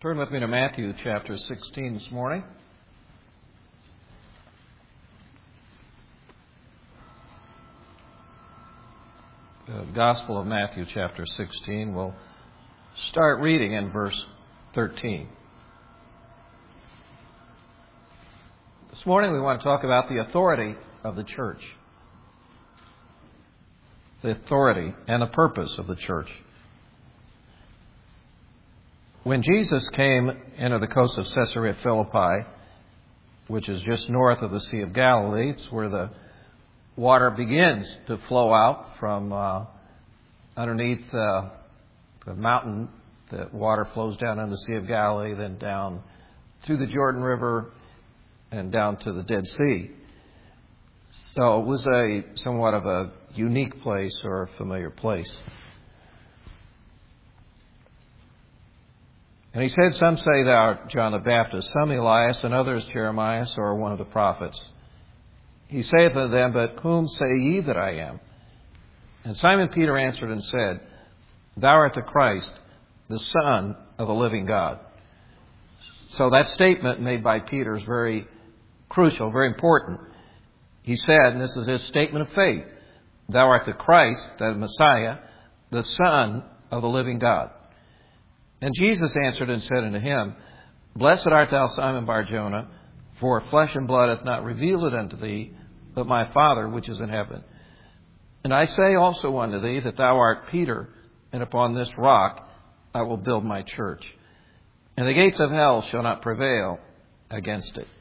Turn with me to Matthew chapter 16 this morning. The Gospel of Matthew chapter 16. We'll start reading in verse 13. This morning we want to talk about the authority of the church. The authority and the purpose of the church. When Jesus came into the coast of Caesarea Philippi, which is just north of the Sea of Galilee, it's where the water begins to flow out from underneath the mountain. The water flows down into the Sea of Galilee, then down through the Jordan River and down to the Dead Sea. So it was somewhat of a unique place or a familiar place. And he said, "Some say thou art John the Baptist, some Elias, and others Jeremiah, or one of the prophets. He saith unto them, But whom say ye that I am? And Simon Peter answered and said, Thou art the Christ, the Son of the living God." So that statement made by Peter is very crucial, very important. He said, and this is his statement of faith, Thou art the Christ, the Messiah, the Son of the living God. And Jesus answered and said unto him, Blessed art thou, Simon Bar-Jonah, for flesh and blood hath not revealed it unto thee, but my Father which is in heaven. And I say also unto thee that thou art Peter, and upon this rock I will build my church. And the gates of hell shall not prevail against it.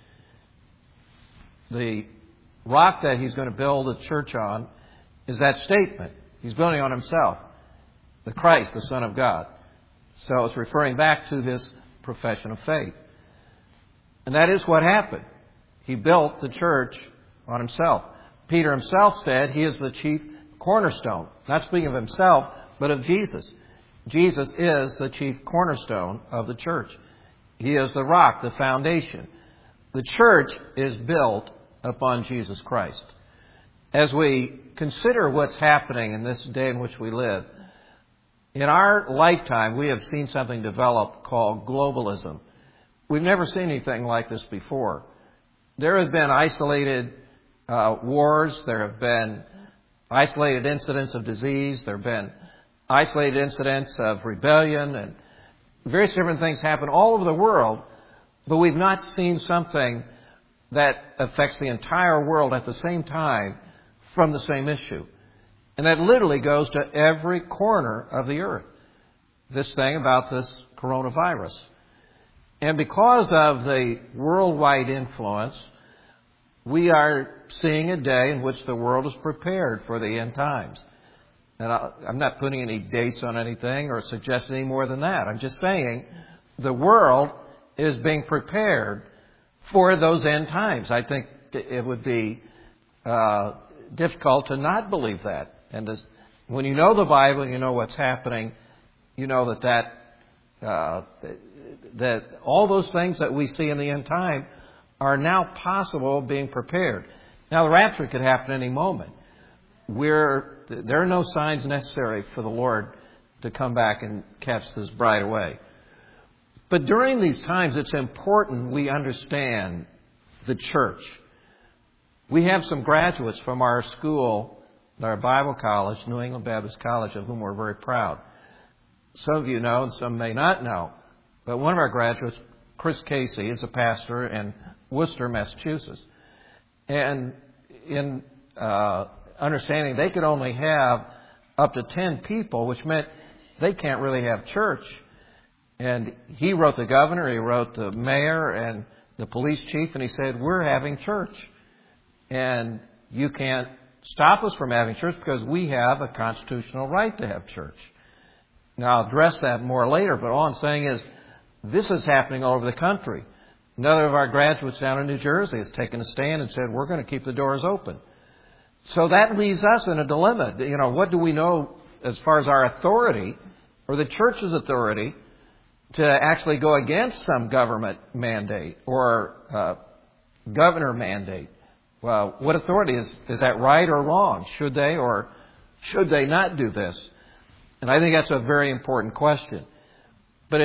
The rock that he's going to build the church on is that statement. He's building on himself, the Christ, the Son of God. So it's referring back to his profession of faith. And that is what happened. He built the church on himself. Peter himself said he is the chief cornerstone. Not speaking of himself, but of Jesus. Jesus is the chief cornerstone of the church. He is the rock, the foundation. The church is built upon Jesus Christ. As we consider what's happening in this day in which we live, in our lifetime, we have seen something develop called globalism. We've never seen anything like this before. There have been isolated wars. There have been isolated incidents of disease. There have been isolated incidents of rebellion. And various different things happen all over the world. But we've not seen something that affects the entire world at the same time from the same issue. And that literally goes to every corner of the earth. This thing about this coronavirus. And because of the worldwide influence, we are seeing a day in which the world is prepared for the end times. And I'm not putting any dates on anything or suggesting any more than that. I'm just saying the world is being prepared for those end times. I think it would be difficult to not believe that. And when you know the Bible and you know what's happening, you know that all those things that we see in the end time are now possible being prepared. Now, the rapture could happen any moment. There are no signs necessary for the Lord to come back and catch this bride away. But during these times, it's important we understand the church. We have some graduates from our school, our Bible college, New England Baptist College, of whom we're very proud. Some of you know and some may not know. But one of our graduates, Chris Casey, is a pastor in Worcester, Massachusetts. And in understanding they could only have up to 10 people, which meant they can't really have church. And he wrote the governor, he wrote the mayor and the police chief, and he said, we're having church. And you can't stop us from having church because we have a constitutional right to have church. Now, I'll address that more later, but all I'm saying is this is happening all over the country. Another of our graduates down in New Jersey has taken a stand and said, we're going to keep the doors open. So that leaves us in a dilemma. You know, what do we know as far as our authority or the church's authority to actually go against some government mandate or governor mandate? Well, what authority is that right or wrong? Should they or should they not do this? And I think that's a very important question. But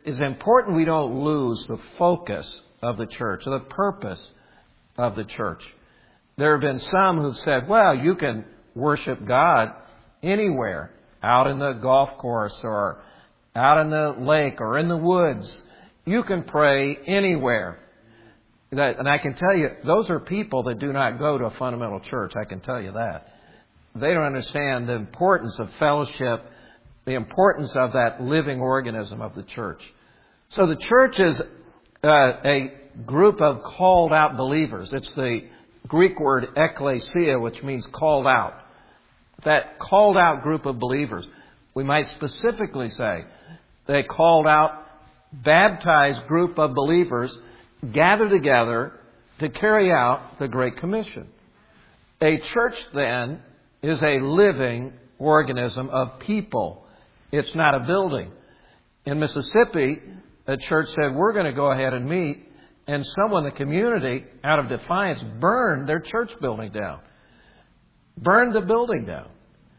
it's important we don't lose the focus of the church, the purpose of the church. There have been some who've said, well, you can worship God anywhere, out in the golf course or out in the lake or in the woods. You can pray anywhere. And I can tell you, those are people that do not go to a fundamental church. I can tell you that. They don't understand the importance of fellowship, the importance of that living organism of the church. So the church is a group of called out believers. It's the Greek word ekklesia, which means called out. That called out group of believers. We might specifically say they called out, baptized group of believers gathered together to carry out the Great Commission. A church, then, is a living organism of people. It's not a building. In Mississippi, a church said, we're going to go ahead and meet, and someone in the community, out of defiance, burned their church building down. Burned the building down.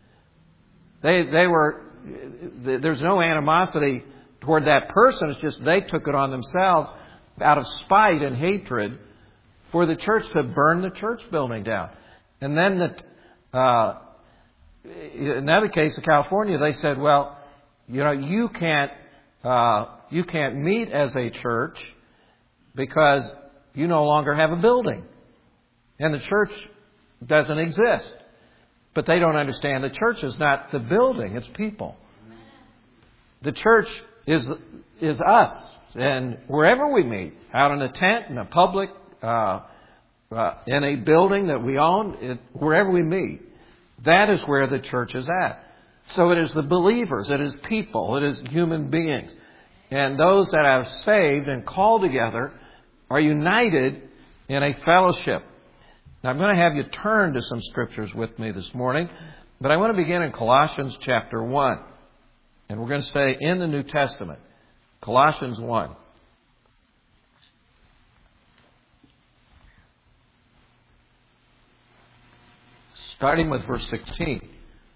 There's no animosity toward that person. It's just they took it on themselves out of spite and hatred for the church to burn the church building down. And then in another case in California, they said, well, you can't meet as a church because you no longer have a building. And the church doesn't exist. But they don't understand the church is not the building, it's people. The church is us. And wherever we meet, out in a tent, in a public, in a building that we own, wherever we meet, that is where the church is at. So it is the believers, it is people, it is human beings. And those that are saved and called together are united in a fellowship. Now I'm going to have you turn to some scriptures with me this morning, but I want to begin in Colossians chapter 1. And we're going to stay in the New Testament. Colossians 1. Starting with verse 16.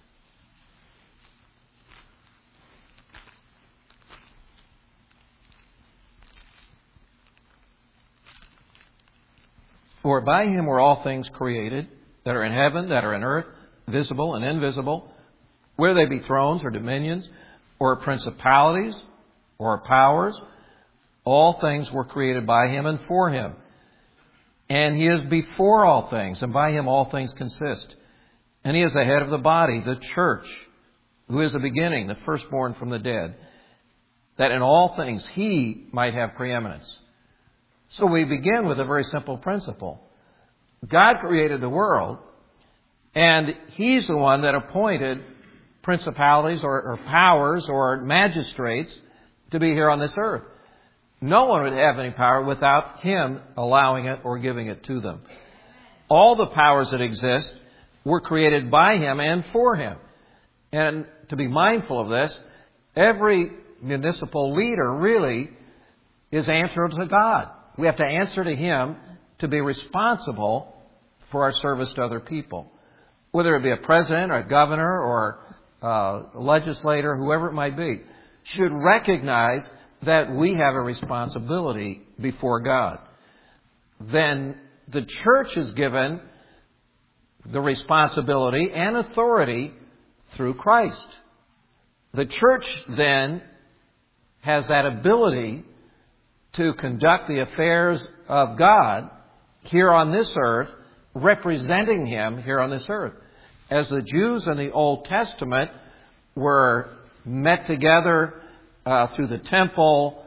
For by Him were all things created, that are in heaven, that are in earth, visible and invisible, whether they be thrones or dominions, or principalities, or powers. All things were created by Him and for Him. And He is before all things, and by Him all things consist. And He is the head of the body, the church, who is the beginning, the firstborn from the dead, that in all things He might have preeminence. So we begin with a very simple principle. God created the world, and He's the one that appointed principalities or powers or magistrates to be here on this earth. No one would have any power without Him allowing it or giving it to them. All the powers that exist were created by Him and for Him. And to be mindful of this, every municipal leader really is answerable to God. We have to answer to Him to be responsible for our service to other people. Whether it be a president or a governor or a legislator, whoever it might be, should recognize that we have a responsibility before God. Then the church is given the responsibility and authority through Christ. The church then has that ability to conduct the affairs of God here on this earth, representing Him here on this earth. As the Jews in the Old Testament were met together through the temple,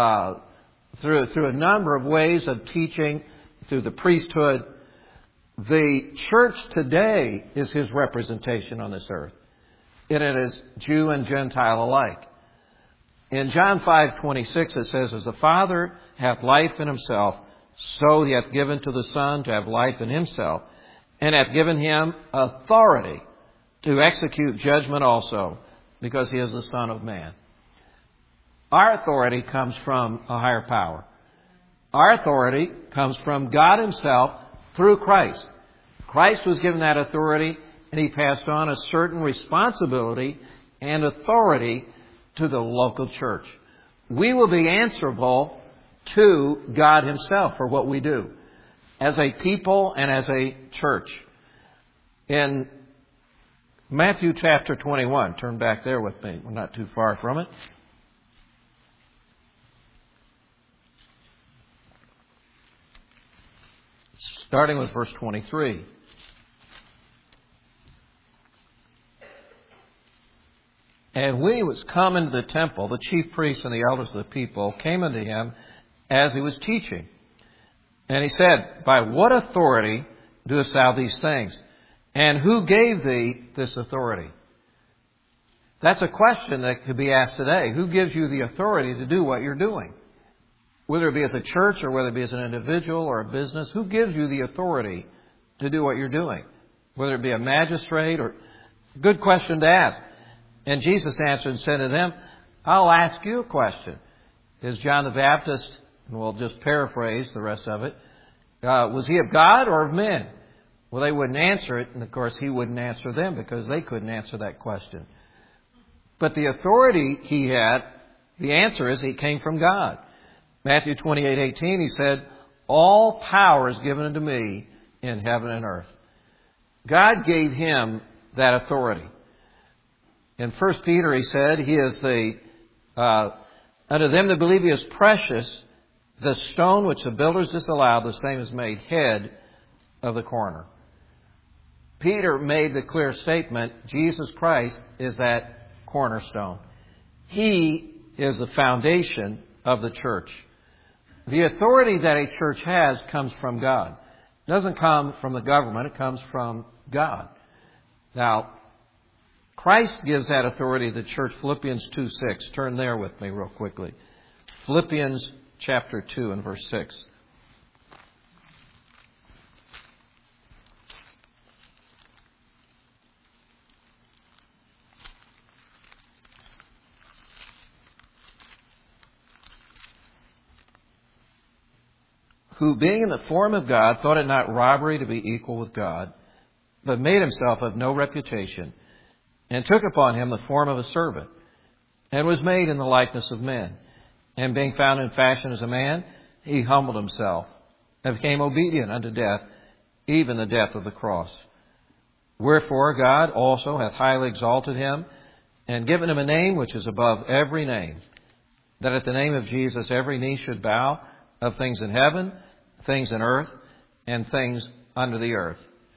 through a number of ways of teaching, through the priesthood, the church today is His representation on this earth. And it is Jew and Gentile alike. In John 5:26 it says, as the Father hath life in Himself, so He hath given to the Son to have life in Himself, and hath given Him authority to execute judgment also, because He is the Son of Man. Our authority comes from a higher power. Our authority comes from God Himself through Christ. Christ was given that authority, and He passed on a certain responsibility and authority to the local church. we will be answerable to God Himself for what we do as a people and as a church. In Matthew chapter 21, turn back there with me. We're not too far from it. Starting with verse 23. And when he was come into the temple, the chief priests and the elders of the people came unto him as he was teaching. And he said, By what authority doest thou these things? And who gave thee this authority? That's a question that could be asked today. Who gives you the authority to do what you're doing? Whether it be as a church or whether it be as an individual or a business, who gives you the authority to do what you're doing? Whether it be a magistrate or... Good question to ask. And Jesus answered and said to them, I'll ask you a question. Is John the Baptist, and we'll just paraphrase the rest of it, was he of God or of men? Well, they wouldn't answer it, and of course he wouldn't answer them because they couldn't answer that question. But the authority he had, the answer is he came from God. Matthew 28:18, he said, All power is given unto me in heaven and earth. God gave him that authority. In 1 Peter, he said, He is unto them that believe He is precious, the stone which the builders disallowed, the same is made head of the corner. Peter made the clear statement, Jesus Christ is that cornerstone. He is the foundation of the church. The authority that a church has comes from God. It doesn't come from the government, it comes from God. Now, Christ gives that authority to the church. Philippians 2:6. Turn there with me real quickly. Philippians chapter 2 and verse 6. Who being in the form of God thought it not robbery to be equal with God, but made himself of no reputation, and took upon him the form of a servant, and was made in the likeness of men. And being found in fashion as a man, he humbled himself, and became obedient unto death, even the death of the cross. Wherefore God also hath highly exalted him, and given him a name which is above every name, that at the name of Jesus every knee should bow, of things in heaven, things in earth, and things under the earth.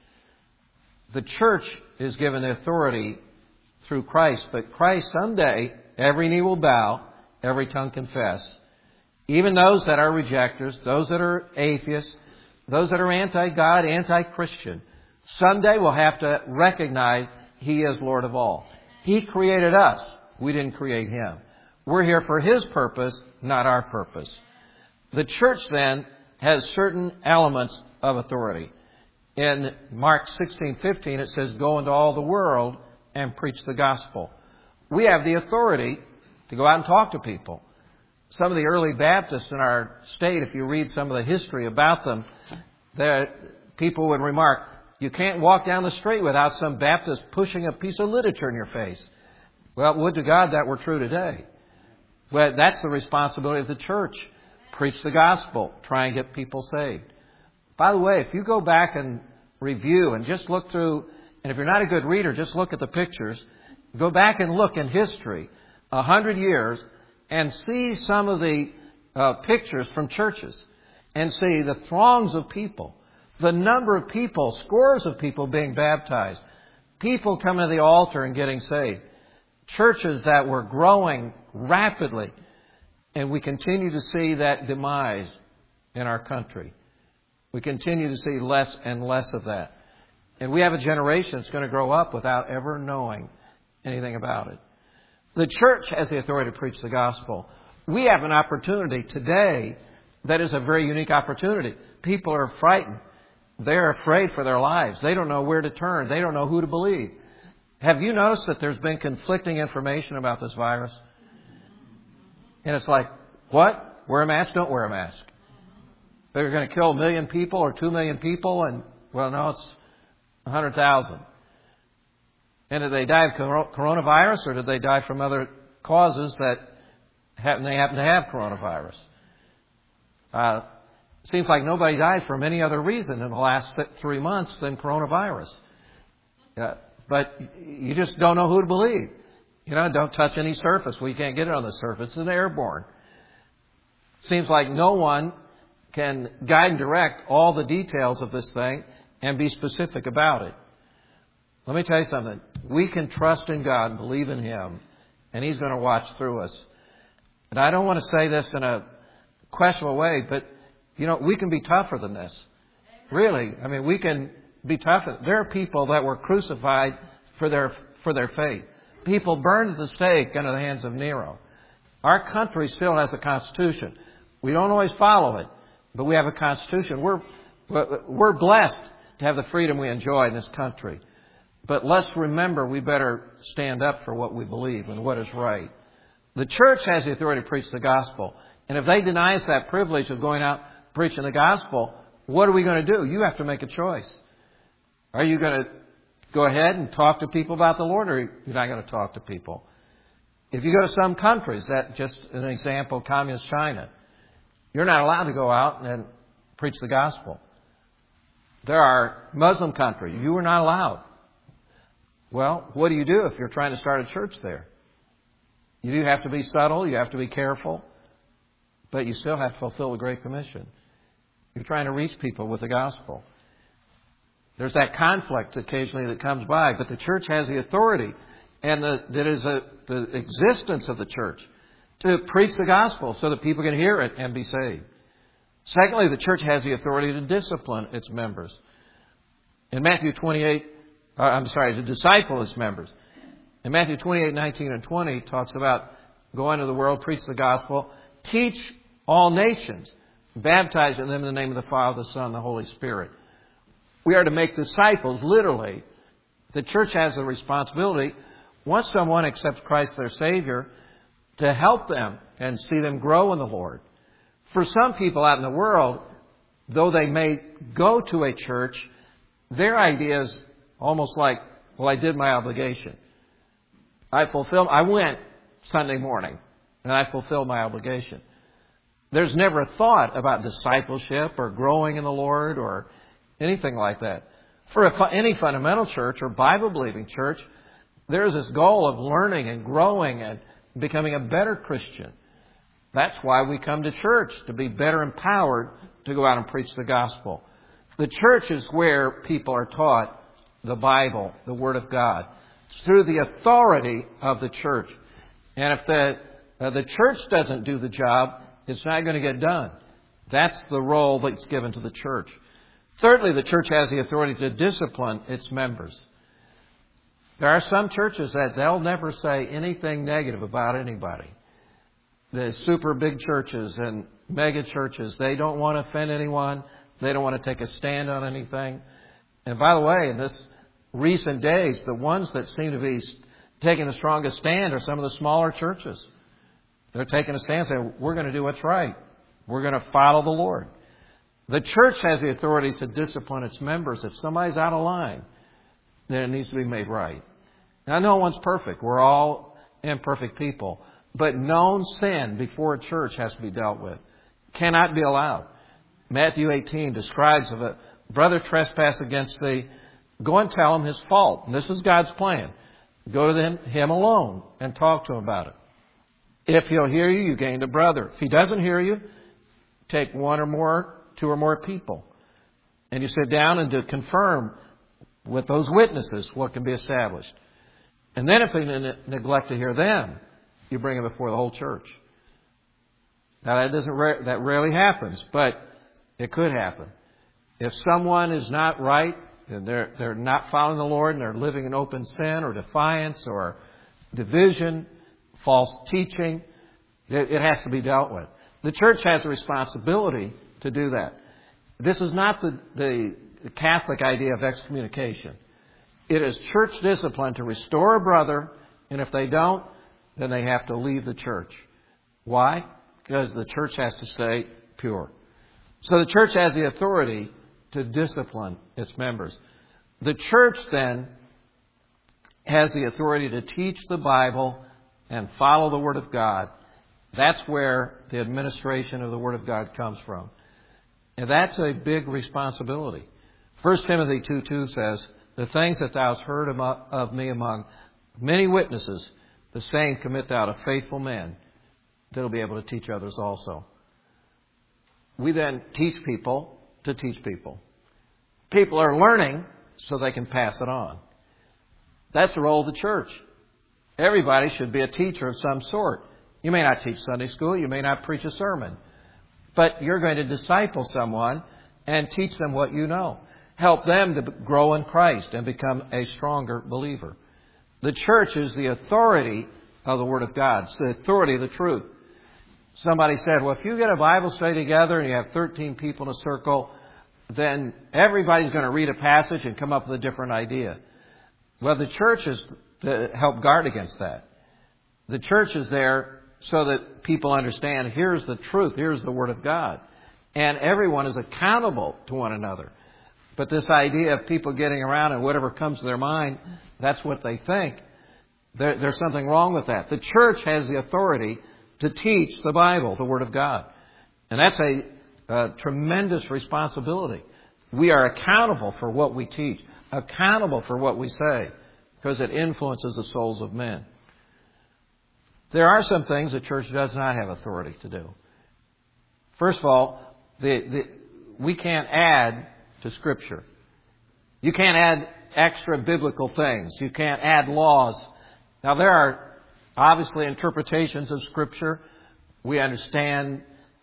The church is given the authority through Christ, but Christ someday, every knee will bow, every tongue confess. Even those that are rejectors, those that are atheists, those that are anti-God, anti-Christian, someday will have to recognize He is Lord of all. He created us. We didn't create Him. We're here for His purpose, not our purpose. The church then has certain elements of authority. In Mark 16:15 it says, Go into all the world and preach the gospel. We have the authority to go out and talk to people. Some of the early Baptists in our state, if you read some of the history about them, people would remark, you can't walk down the street without some Baptist pushing a piece of literature in your face. Well, would to God that were true today. But that's the responsibility of the church. Preach the gospel. Try and get people saved. By the way, if you go back and review and just look through, and if you're not a good reader, just look at the pictures. Go back and look in history, 100 years, and see some of the pictures from churches. And see the throngs of people, the number of people, scores of people being baptized, people coming to the altar and getting saved. Churches that were growing rapidly. And we continue to see that demise in our country. We continue to see less and less of that. And we have a generation that's going to grow up without ever knowing anything about it. The church has the authority to preach the gospel. We have an opportunity today that is a very unique opportunity. People are frightened. They're afraid for their lives. They don't know where to turn. They don't know who to believe. Have you noticed that there's been conflicting information about this virus? And it's like, what? Wear a mask? Don't wear a mask. They're going to kill 1 million people or 2 million people, and, well, no, it's 100,000. And did they die of coronavirus, or did they die from other causes that they happen to have coronavirus. Seems like nobody died from any other reason in the last 3 months than coronavirus. But you just don't know who to believe. Don't touch any surface. We can't get it on the surface. It's airborne. Seems like no one can guide and direct all the details of this thing and be specific about it. Let me tell you something. We can trust in God and believe in Him, and He's going to watch through us. And I don't want to say this in a questionable way, but, we can be tougher than this. Really. We can be tougher. There are people that were crucified for their faith. People burned at the stake under the hands of Nero. Our country still has a constitution. We don't always follow it, but we have a constitution. We're blessed to have the freedom we enjoy in this country. But let's remember we better stand up for what we believe and what is right. The church has the authority to preach the gospel. And if they deny us that privilege of going out preaching the gospel, what are we going to do? You have to make a choice. Are you going to go ahead and talk to people about the Lord, or you're not going to talk to people? If you go to some countries, that just an example, communist China, you're not allowed to go out and preach the gospel. There are Muslim countries. You are not allowed. Well, what do you do if you're trying to start a church there? You do have to be subtle. You have to be careful. But you still have to fulfill the Great Commission. You're trying to reach people with the gospel. There's that conflict occasionally that comes by. But the church has the authority. And that is the existence of the church to preach the gospel so that people can hear it and be saved. Secondly, the church has the authority to discipline its members. In Matthew 28, to disciple its members. In Matthew 28, 19 and 20, it talks about go into the world, preach the gospel, teach all nations, baptizing them in the name of the Father, the Son, and the Holy Spirit. We are to make disciples, literally. The church has the responsibility, once someone accepts Christ their Savior, to help them and see them grow in the Lord. For some people out in the world, though they may go to a church, their idea is almost like, well, I did my obligation. I went Sunday morning, and I fulfilled my obligation. There's never a thought about discipleship or growing in the Lord or anything like that. For any fundamental church or Bible-believing church, there's this goal of learning and growing and becoming a better Christian. That's why we come to church, to be better empowered to go out and preach the gospel. The church is where people are taught the Bible, the Word of God. It's through the authority of the church. And if the church doesn't do the job, it's not going to get done. That's the role that's given to the church. Thirdly, the church has the authority to discipline its members. There are some churches that they'll never say anything negative about anybody. The super big churches and mega churches, they don't want to offend anyone. They don't want to take a stand on anything. And by the way, in this recent days, the ones that seem to be taking the strongest stand are some of the smaller churches. They're taking a stand saying, we're going to do what's right. We're going to follow the Lord. The church has the authority to discipline its members. If somebody's out of line, then it needs to be made right. Now, no one's perfect. We're all imperfect people. But known sin before a church has to be dealt with. Cannot be allowed. Matthew 18 describes if a brother trespass against thee, go and tell him his fault. And this is God's plan. Go to him alone and talk to him about it. If he'll hear you, you gained a brother. If he doesn't hear you, take one or more, two or more people. And you sit down and to confirm with those witnesses what can be established. And then if they neglect to hear them, you bring them before the whole church. Now that rarely happens, but it could happen. If someone is not right, and they're not following the Lord, and they're living in open sin or defiance or division, false teaching, it has to be dealt with. The church has a responsibility to do that. This is not the Catholic idea of excommunication. It is church discipline to restore a brother, and if they don't, then they have to leave the church. Why? Because the church has to stay pure. So the church has the authority to discipline its members. The church then has the authority to teach the Bible and follow the Word of God That's where the administration of the Word of God comes from. And that's a big responsibility. 1 Timothy 2:2 says, "The things that thou hast heard of me among many witnesses, the same commit thou to faithful men that will be able to teach others also." We then teach people to teach people. People are learning so they can pass it on. That's the role of the church. Everybody should be a teacher of some sort. You may not teach Sunday school. You may not preach a sermon. But you're going to disciple someone and teach them what you know. Help them to grow in Christ and become a stronger believer. The church is the authority of the Word of God. It's the authority of the truth. Somebody said, well, if you get a Bible study together and you have 13 people in a circle, then everybody's going to read a passage and come up with a different idea. Well, the church is to help guard against that. The church is there so that people understand, here's the truth, here's the Word of God. And everyone is accountable to one another. But this idea of people getting around and whatever comes to their mind, that's what they think. There's something wrong with that. The church has the authority to teach the Bible, the Word of God. And that's a tremendous responsibility. We are accountable for what we teach, accountable for what we say, because it influences the souls of men. There are some things the church does not have authority to do. First of all, we can't add to Scripture. You can't add extra biblical things. You can't add laws. Now, there are obviously interpretations of Scripture. We understand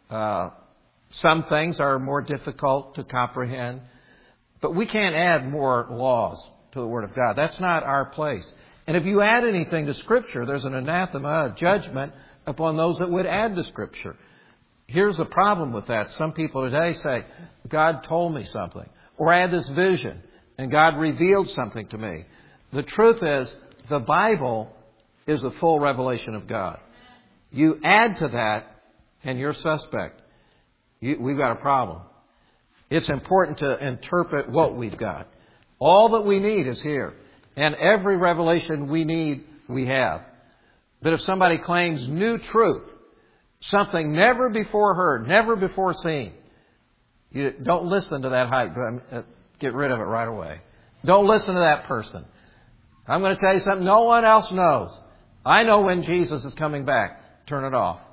some things are more difficult to comprehend. But we can't add more laws to the Word of God. That's not our place. And if you add anything to Scripture, there's an anathema, a judgment upon those that would add to Scripture. Here's the problem with that. Some people today say, God told me something. Or I had this vision, and God revealed something to me. The truth is, the Bible is the full revelation of God. You add to that, and you're suspect. We've got a problem. It's important to interpret what we've got. All that we need is here. And every revelation we need, we have. But if somebody claims new truth, something never before heard, never before seen, you don't listen to that hype. Get rid of it right away. Don't listen to that person. I'm going to tell you something no one else knows. I know when Jesus is coming back. Turn it off.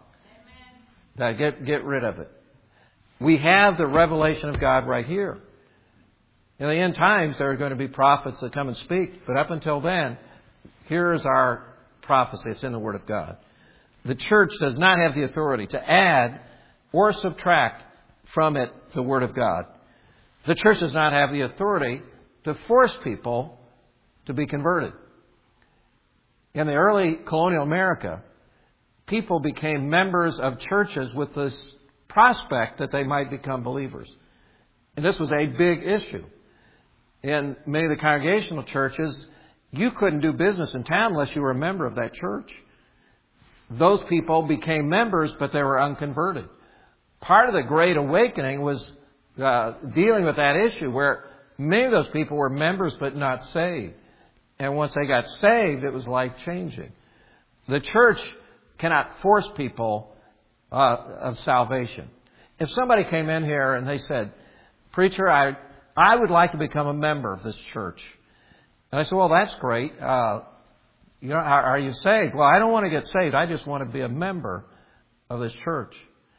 Get rid of it. We have the revelation of God right here. In the end times, there are going to be prophets that come and speak. But up until then, here's our prophecy. It's in the Word of God. The church does not have the authority to add or subtract from it the Word of God. The church does not have the authority to force people to be converted. In the early colonial America, people became members of churches with this prospect that they might become believers. And this was a big issue. In many of the congregational churches, you couldn't do business in town unless you were a member of that church. Those people became members, but they were unconverted. Part of the Great Awakening was dealing with that issue where many of those people were members but not saved. And once they got saved, it was life-changing. The church cannot force people of salvation. If somebody came in here and they said, "Preacher, I would like to become a member of this church." And I said, "Well, that's great. Are you saved?" "Well, I don't want to get saved. I just want to be a member of this church."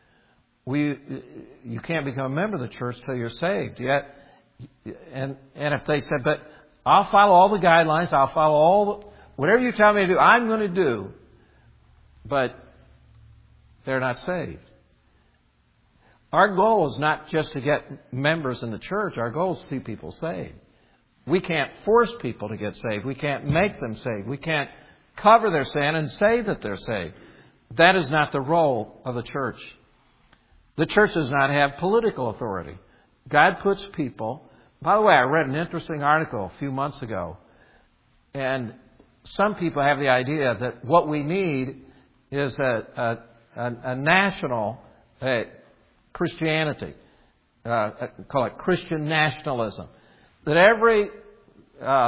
You can't become a member of the church till you're saved. And if they said, "But I'll follow all the guidelines. I'll follow whatever you tell me to do, I'm going to do," but they're not saved. Our goal is not just to get members in the church. Our goal is to see people saved. We can't force people to get saved. We can't make them saved. We can't cover their sin and say that they're saved. That is not the role of the church. The church does not have political authority. God puts people... By the way, I read an interesting article a few months ago. And some people have the idea that what we need is a national Christianity. Call it Christian nationalism. That every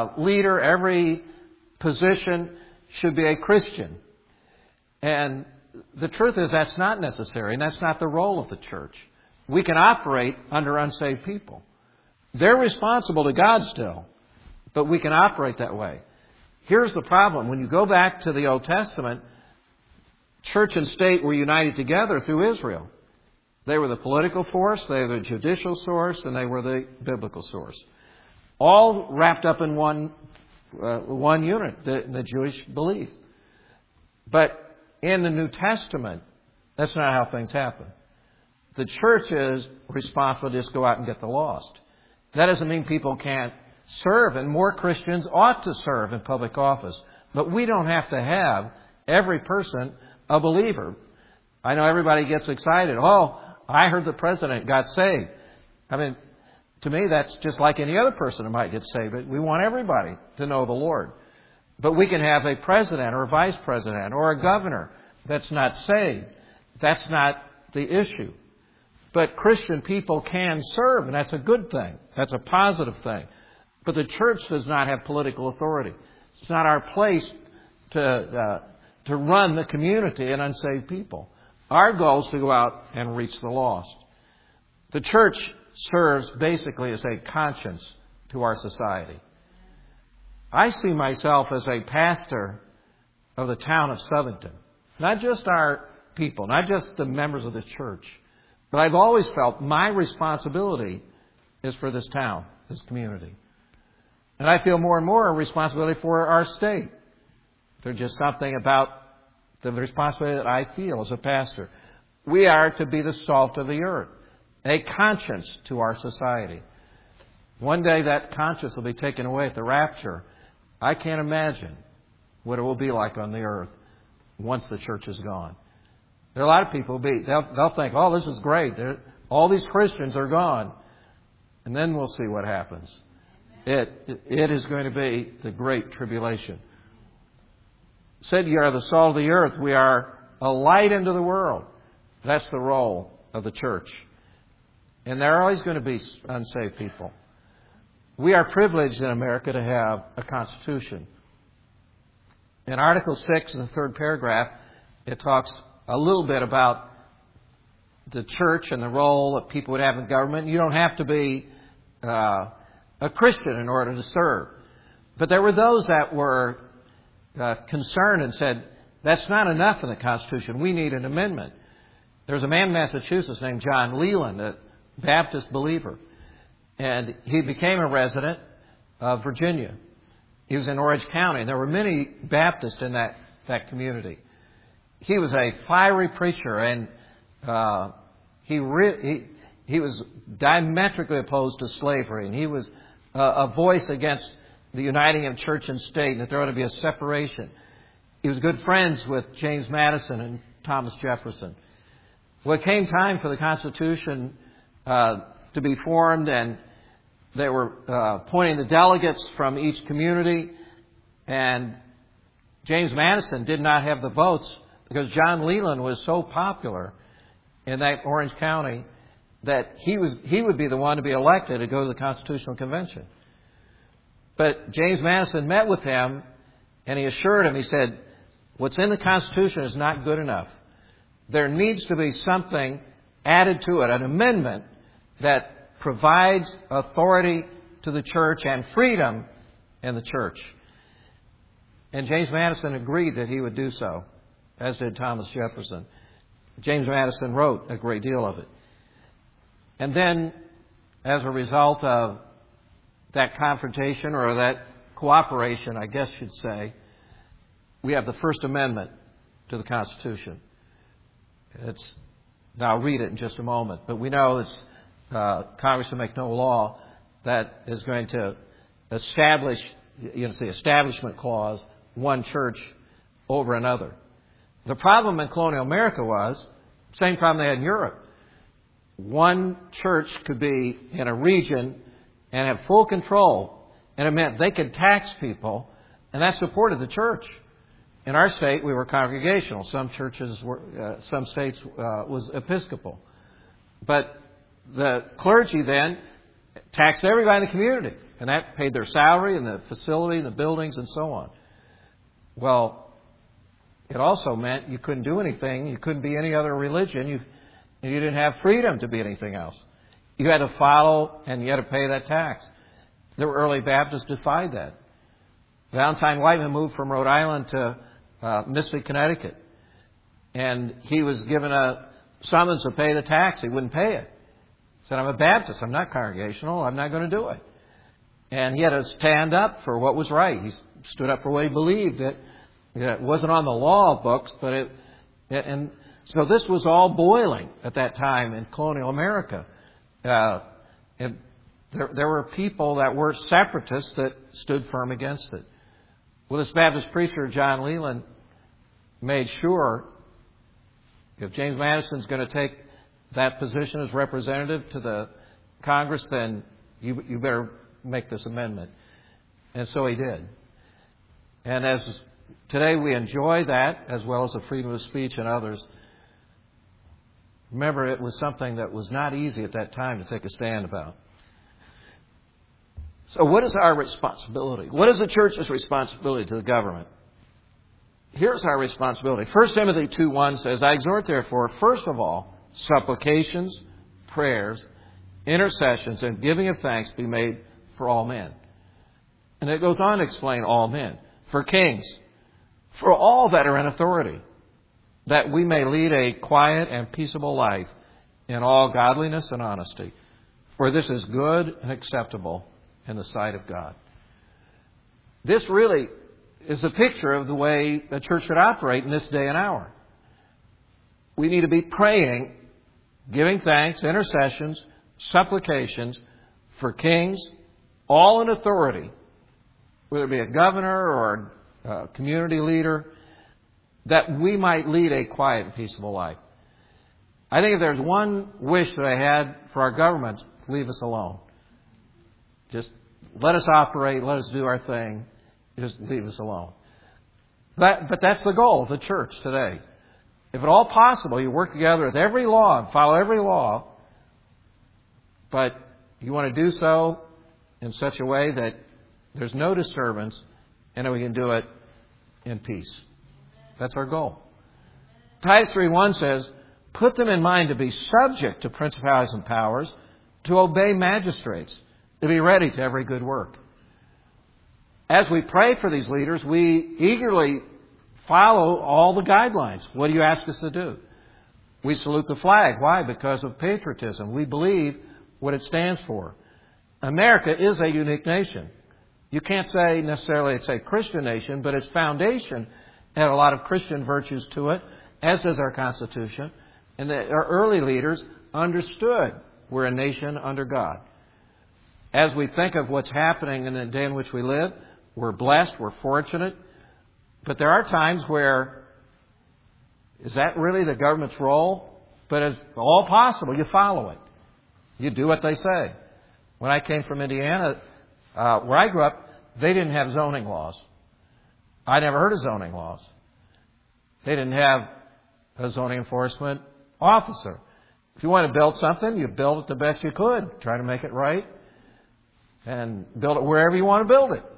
leader, every position should be a Christian. And the truth is that's not necessary, and that's not the role of the church. We can operate under unsaved people. They're responsible to God still, but we can operate that way. Here's the problem. When you go back to the Old Testament, church and state were united together through Israel. They were the political force, they were the judicial source, and they were the biblical source. All wrapped up in one unit, the Jewish belief. But in the New Testament, that's not how things happen. The church is responsible to just go out and get the lost. That doesn't mean people can't serve, and more Christians ought to serve in public office. But we don't have to have every person a believer. I know everybody gets excited. Oh, I heard the president got saved. I mean, to me, that's just like any other person who might get saved. But we want everybody to know the Lord. But we can have a president or a vice president or a governor that's not saved. That's not the issue. But Christian people can serve, and that's a good thing. That's a positive thing. But the church does not have political authority. It's not our place to run the community and unsaved people. Our goal is to go out and reach the lost. The church serves basically as a conscience to our society. I see myself as a pastor of the town of Southington. Not just our people, not just the members of this church. But I've always felt my responsibility is for this town, this community. And I feel more and more a responsibility for our state. There's just something about the responsibility that I feel as a pastor. We are to be the salt of the earth, a conscience to our society. One day that conscience will be taken away at the rapture. I can't imagine what it will be like on the earth once the church is gone. There are a lot of people they'll think, oh, this is great. All these Christians are gone. And then we'll see what happens. It is going to be the great tribulation. Said you are the salt of the earth. We are a light into the world. That's the role of the church. And there are always going to be unsaved people. We are privileged in America to have a constitution. In Article 6, in the third paragraph, it talks a little bit about the church and the role that people would have in government. You don't have to be a Christian in order to serve. But there were those that were concerned and said, that's not enough in the Constitution. We need an amendment. There's a man in Massachusetts named John Leland, a Baptist believer. And he became a resident of Virginia. He was in Orange County. And there were many Baptists in that community. He was a fiery preacher, and he was diametrically opposed to slavery. And he was a voice against the uniting of church and state, and that there ought to be a separation. He was good friends with James Madison and Thomas Jefferson. Well, it came time for the Constitution to be formed, and they were appointing the delegates from each community. And James Madison did not have the votes because John Leland was so popular in that Orange County that he would be the one to be elected to go to the Constitutional Convention. But James Madison met with him, and he assured him, he said, what's in the Constitution is not good enough. There needs to be something added to it, an amendment that provides authority to the church and freedom in the church. And James Madison agreed that he would do so, as did Thomas Jefferson. James Madison wrote a great deal of it. And then, as a result of that confrontation, or that cooperation, I guess you'd say, we have the First Amendment to the Constitution. Now I'll read it in just a moment, but we know it's Congress will make no law that is going to establish, the Establishment Clause, one church over another. The problem in colonial America was the same problem they had in Europe. One church could be in a region and have full control, and it meant they could tax people, and that supported the church. In our state, we were congregational. Some churches were, some states was Episcopal. But the clergy then taxed everybody in the community, and that paid their salary and the facility and the buildings and so on. Well, it also meant you couldn't do anything. You couldn't be any other religion. You didn't have freedom to be anything else. You had to follow and you had to pay that tax. The early Baptists defied that. Valentine Whiteman moved from Rhode Island to Mystic, Connecticut. And he was given a summons to pay the tax. He wouldn't pay it. He said, I'm a Baptist. I'm not congregational. I'm not going to do it. And he had to stand up for what was right. He stood up for what he believed. That it wasn't on the law books, but and so this was all boiling at that time in colonial America. And there were people that were separatists that stood firm against it. Well, this Baptist preacher, John Leland, made sure if James Madison's going to take that position as representative to the Congress, then you better make this amendment. And so he did. And as today we enjoy that, as well as the freedom of speech and others, remember it was something that was not easy at that time to take a stand about. So what is our responsibility? What is the church's responsibility to the government? Here's our responsibility. 1 Timothy 2:1 says, I exhort therefore, first of all, supplications, prayers, intercessions, and giving of thanks be made for all men. And it goes on to explain all men. For kings, for all that are in authority, that we may lead a quiet and peaceable life in all godliness and honesty. For this is good and acceptable in the sight of God. This really is a picture of the way the church should operate in this day and hour. We need to be praying, giving thanks, intercessions, supplications for kings, all in authority, whether it be a governor or a community leader, that we might lead a quiet and peaceable life. I think if there's one wish that I had for our government, leave us alone. Just let us operate, let us do our thing, just leave us alone. But that's the goal of the church today. If at all possible, you work together with every law and follow every law, but you want to do so in such a way that there's no disturbance and that we can do it in peace. That's our goal. Titus 3:1 says, put them in mind to be subject to principalities and powers, to obey magistrates, to be ready to every good work. As we pray for these leaders, we eagerly follow all the guidelines. What do you ask us to do? We salute the flag. Why? Because of patriotism. We believe what it stands for. America is a unique nation. You can't say necessarily it's a Christian nation, but its foundation had a lot of Christian virtues to it, as does our Constitution. And our early leaders understood we're a nation under God. As we think of what's happening in the day in which we live, we're blessed, we're fortunate. But there are times where, is that really the government's role? But as all possible, you follow it. You do what they say. When I came from Indiana, where I grew up, they didn't have zoning laws. I never heard of zoning laws. They didn't have a zoning enforcement officer. If you want to build something, you build it the best you could. Try to make it right. And build it wherever you want to build it.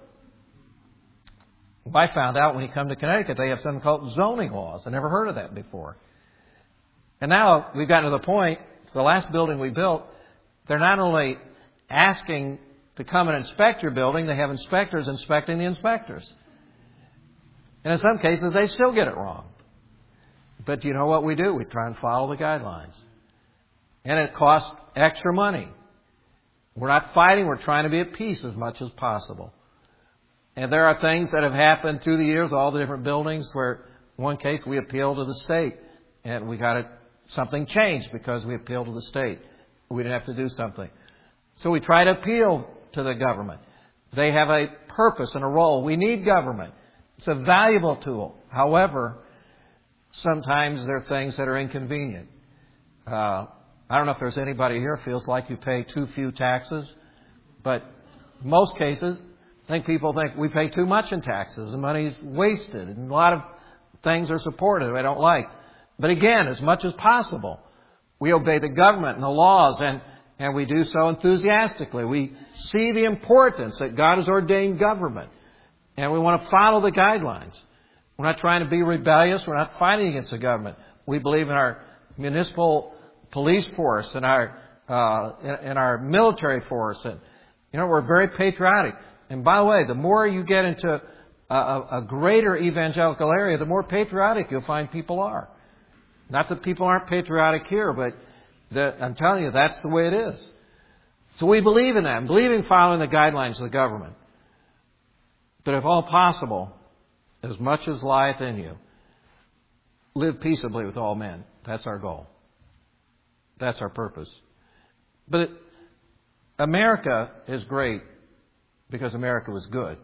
I found out when you come to Connecticut, they have something called zoning laws. I never heard of that before. And now we've gotten to the point, the last building we built, they're not only asking to come and inspect your building, they have inspectors inspecting the inspectors. And in some cases, they still get it wrong. But you know what we do? We try and follow the guidelines. And it costs extra money. We're not fighting. We're trying to be at peace as much as possible. And there are things that have happened through the years, all the different buildings, where in one case we appealed to the state. And we got something changed because we appealed to the state. We didn't have to do something. So we try to appeal to the government. They have a purpose and a role. We need government. It's a valuable tool. However, sometimes there are things that are inconvenient. I don't know if there's anybody here who feels like you pay too few taxes, but in most cases, I think people think we pay too much in taxes and money's wasted, and a lot of things are supported I don't like. But again, as much as possible, we obey the government and the laws, and we do so enthusiastically. We see the importance that God has ordained government, and we want to follow the guidelines. We're not trying to be rebellious. We're not fighting against the government. We believe in our municipal police force and our military force. And, we're very patriotic. And by the way, the more you get into a greater evangelical area, the more patriotic you'll find people are. Not that people aren't patriotic here, but I'm telling you, that's the way it is. So we believe in that, believe in following the guidelines of the government. But if all possible, as much as lieth in you, live peaceably with all men. That's our goal. That's our purpose. But America is great because America was good.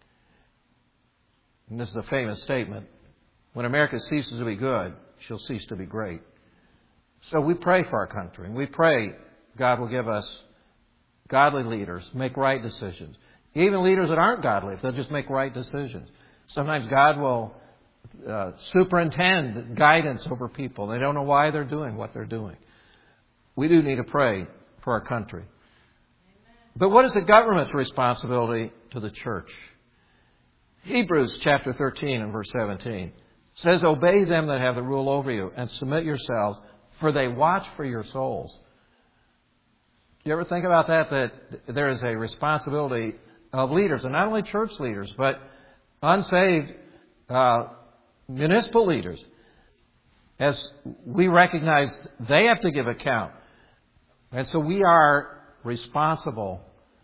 And this is a famous statement. When America ceases to be good, she'll cease to be great. So we pray for our country. And we pray God will give us godly leaders, make right decisions. Even leaders that aren't godly, if they'll just make right decisions. Sometimes God will superintend guidance over people. They don't know why they're doing what they're doing. We do need to pray for our country. But what is the government's responsibility to the church? Hebrews chapter 13 and verse 17 says, obey them that have the rule over you and submit yourselves, for they watch for your souls. Do you ever think about that there is a responsibility of leaders, and not only church leaders, but unsaved municipal leaders, as we recognize they have to give account. And so we are responsible,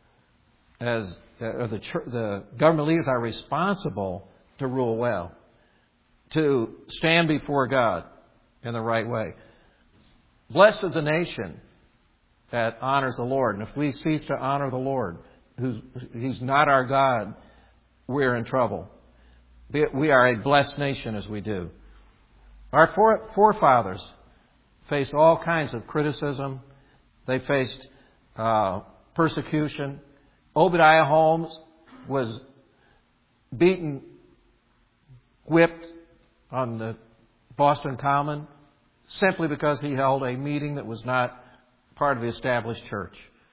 the government leaders are responsible to rule well, to stand before God in the right way. Blessed is a nation that honors the Lord. And if we cease to honor the Lord, He's not our God, we're in trouble. We are a blessed nation as we do. Our forefathers faced all kinds of criticism. They faced persecution. Obadiah Holmes was beaten, whipped on the Boston Common simply because he held a meeting that was not part of the established church.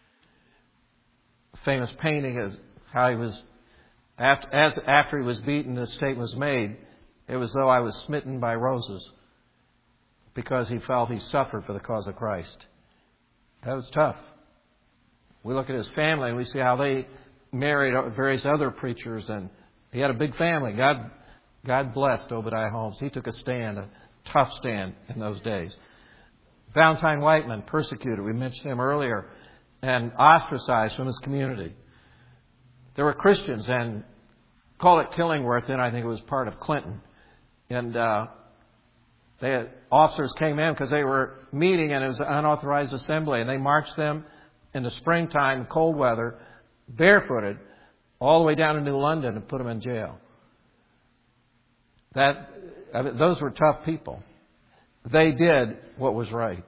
A famous painting is how he was, after he was beaten, this statement was made, it was though I was smitten by roses, because he felt he suffered for the cause of Christ. That was tough. We look at his family and we see how they married various other preachers, and he had a big family. God blessed Obadiah Holmes. He took a stand, a tough stand in those days. Valentine Whiteman, persecuted, we mentioned him earlier, and ostracized from his community. There were Christians, and call it Killingworth, then I think it was part of Clinton. And officers came in because they were meeting, and it was an unauthorized assembly, and they marched them in the springtime, cold weather, barefooted, all the way down to New London and put them in jail. Those were tough people. They did what was right.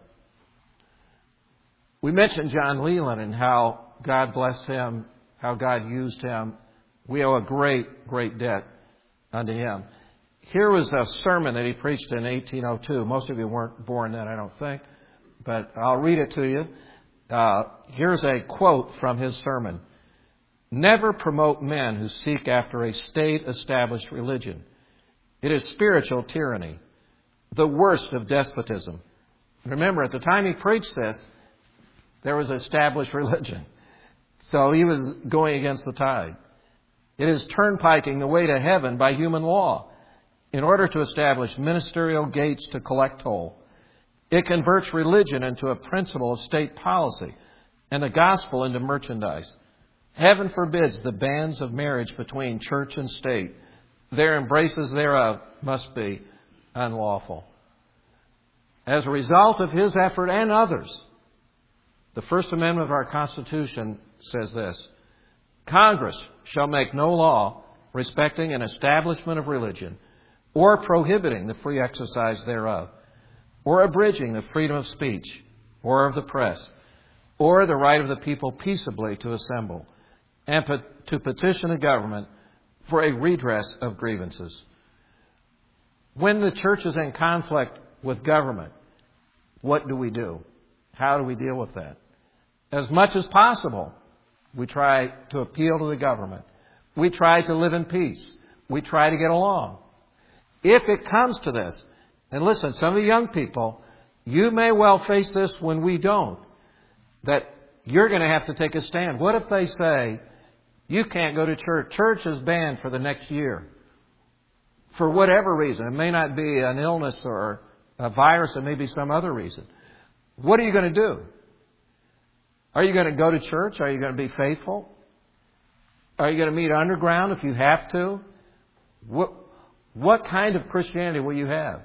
We mentioned John Leland and how God blessed him, how God used him. We owe a great, great debt unto him. Here was a sermon that he preached in 1802. Most of you weren't born then, I don't think, but I'll read it to you. Here's a quote from his sermon. Never promote men who seek after a state-established religion. It is spiritual tyranny, the worst of despotism. Remember, at the time he preached this, there was established religion. So he was going against the tide. It is turnpiking the way to heaven by human law in order to establish ministerial gates to collect toll. It converts religion into a principle of state policy and the gospel into merchandise. Heaven forbids the bands of marriage between church and state. Their embraces thereof must be unlawful. As a result of his effort and others, the First Amendment of our Constitution says this: Congress shall make no law respecting an establishment of religion, or prohibiting the free exercise thereof, or abridging the freedom of speech, or of the press, or the right of the people peaceably to assemble, and to petition the government for a redress of grievances. When the church is in conflict with government, what do? How do we deal with that? As much as possible, we try to appeal to the government. We try to live in peace. We try to get along. If it comes to this, and listen, some of the young people, you may well face this when we don't, that you're going to have to take a stand. What if they say, you can't go to church? Church is banned for the next year. For whatever reason. It may not be an illness or a virus. It may be some other reason. What are you going to do? Are you going to go to church? Are you going to be faithful? Are you going to meet underground if you have to? What kind of Christianity will you have?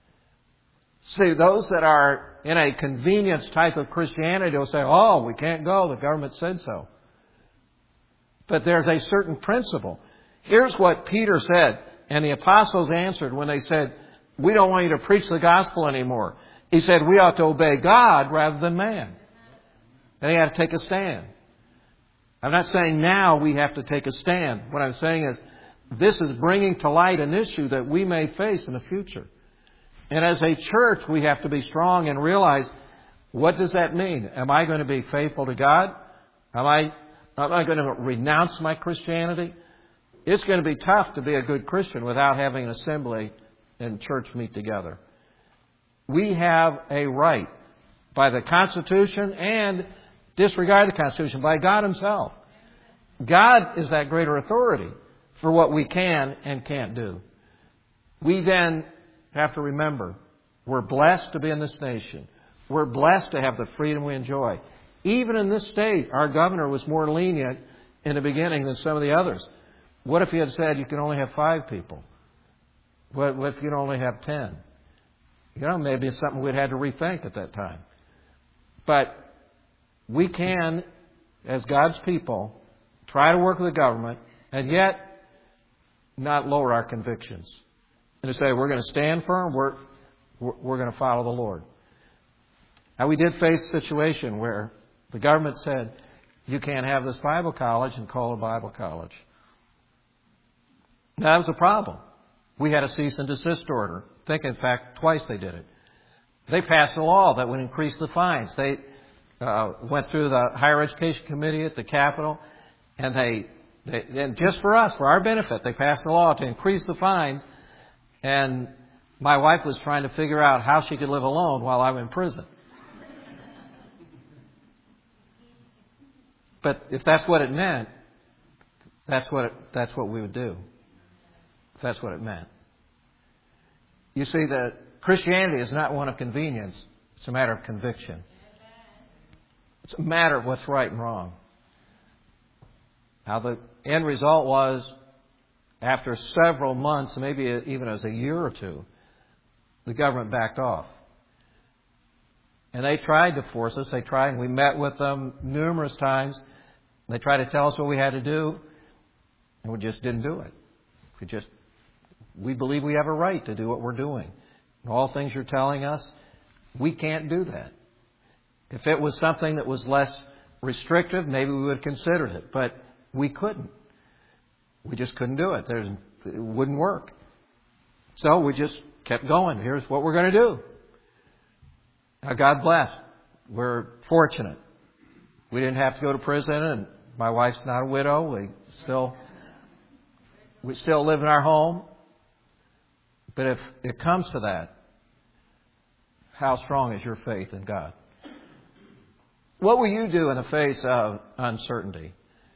See, those that are in a convenience type of Christianity will say, oh, we can't go. The government said so. But there's a certain principle. Here's what Peter said, and the apostles answered when they said, we don't want you to preach the gospel anymore. He said, we ought to obey God rather than man. And they had to take a stand. I'm not saying now we have to take a stand. What I'm saying is, this is bringing to light an issue that we may face in the future. And as a church, we have to be strong and realize, what does that mean? Am I going to be faithful to God? Am I going to renounce my Christianity? It's going to be tough to be a good Christian without having an assembly and church meet together. We have a right by the Constitution and disregard the Constitution by God Himself. God is that greater authority for what we can and can't do. We then have to remember, we're blessed to be in this nation. We're blessed to have the freedom we enjoy. Even in this state, our governor was more lenient in the beginning than some of the others. What if he had said you can only have 5 people? What if you can only have 10? Maybe it's something we'd had to rethink at that time. But we can, as God's people, try to work with the government and yet not lower our convictions. And to say, we're going to stand firm, we're going to follow the Lord. Now, we did face a situation where the government said, you can't have this Bible college and call it a Bible college. Now, that was a problem. We had a cease and desist order. I think, in fact, twice they did it. They passed a law that would increase the fines. They went through the Higher Education Committee at the Capitol, and and just for us, for our benefit, they passed a law to increase the fines. And my wife was trying to figure out how she could live alone while I'm in prison. But if that's what it meant, that's what we would do. If that's what it meant. You see, that Christianity is not one of convenience. It's a matter of conviction. It's a matter of what's right and wrong. Now, the end result was, after several months, maybe even as a year or two, the government backed off. And they tried to force us. They tried, and we met with them numerous times. They tried to tell us what we had to do, and we just didn't do it. We believe we have a right to do what we're doing. And all things you're telling us, we can't do that. If it was something that was less restrictive, maybe we would have considered it. But we couldn't. We just couldn't do it. It wouldn't work. So we just kept going. Here's what we're going to do. Now, God bless. We're fortunate. We didn't have to go to prison, and my wife's not a widow. We still live in our home. But if it comes to that, how strong is your faith in God? What will you do in the face of uncertainty?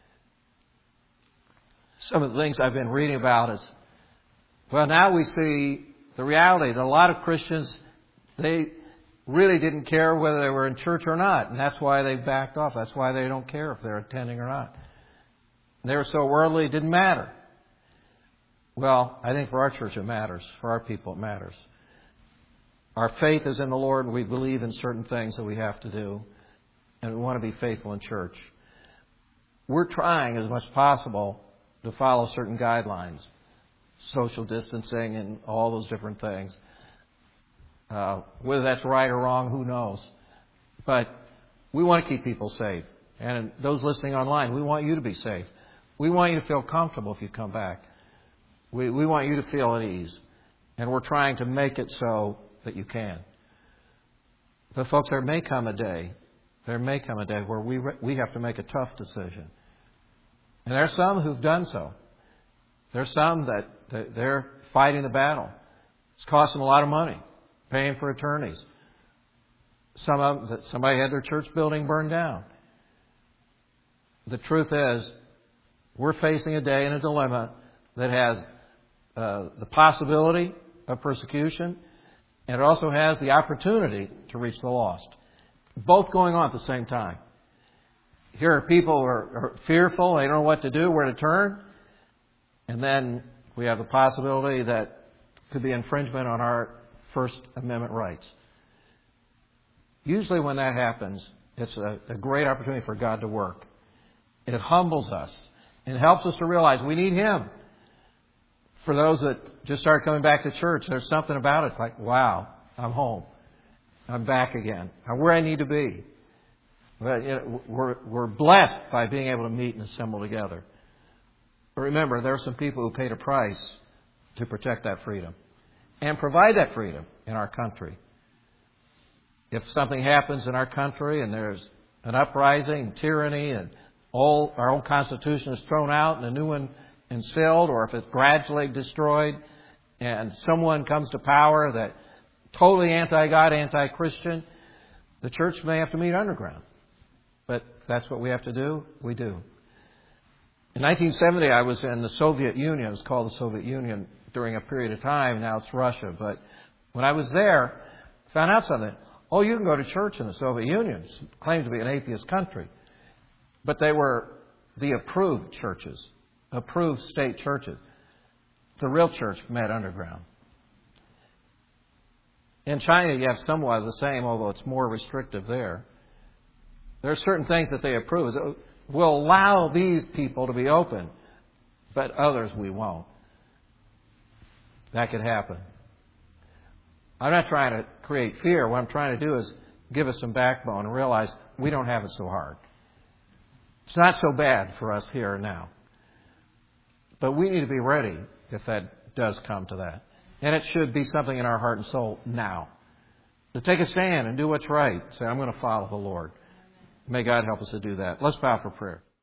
Some of the things I've been reading about is, now we see the reality that a lot of Christians, they really didn't care whether they were in church or not. And that's why they backed off. That's why they don't care if they're attending or not. They were so worldly, it didn't matter. Well, I think for our church it matters. For our people it matters. Our faith is in the Lord, and we believe in certain things that we have to do. And we want to be faithful in church. We're trying as much as possible to follow certain guidelines. Social distancing and all those different things. Whether that's right or wrong, who knows? But we want to keep people safe. And those listening online, we want you to be safe. We want you to feel comfortable if you come back. We want you to feel at ease. And we're trying to make it so that you can. But folks, there may come a day where we have to make a tough decision. And there are some who've done so. There are some that they're fighting the battle. It's cost them a lot of money, paying for attorneys. Somebody had their church building burned down. The truth is, we're facing a day and a dilemma that has the possibility of persecution, and it also has the opportunity to reach the lost. Both going on at the same time. Here are people who are fearful, they don't know what to do, where to turn. And then we have the possibility that could be infringement on our First Amendment rights. Usually when that happens, it's a great opportunity for God to work. It humbles us and helps us to realize we need Him. For those that just start coming back to church, there's something about it like, wow, I'm home. I'm back again. I'm where I need to be. But, we're blessed by being able to meet and assemble together. But remember, there are some people who paid a price to protect that freedom and provide that freedom in our country. If something happens in our country and there's an uprising, tyranny, and our old Constitution is thrown out and a new one instilled, or if it's gradually destroyed and someone comes to power that totally anti-God, anti-Christian, the church may have to meet underground. But if that's what we have to do, we do. In 1970, I was in the Soviet Union. It was called the Soviet Union during a period of time. Now it's Russia. But when I was there, I found out something. Oh, you can go to church in the Soviet Union. It claimed to be an atheist country. But they were the approved churches, approved state churches. The real church met underground. In China, you have somewhat of the same, although it's more restrictive there. There are certain things that they approve. We'll allow these people to be open, but others we won't. That could happen. I'm not trying to create fear. What I'm trying to do is give us some backbone and realize we don't have it so hard. It's not so bad for us here and now. But we need to be ready if that does come to that. And it should be something in our heart and soul now. To take a stand and do what's right. Say, I'm going to follow the Lord. May God help us to do that. Let's bow for prayer.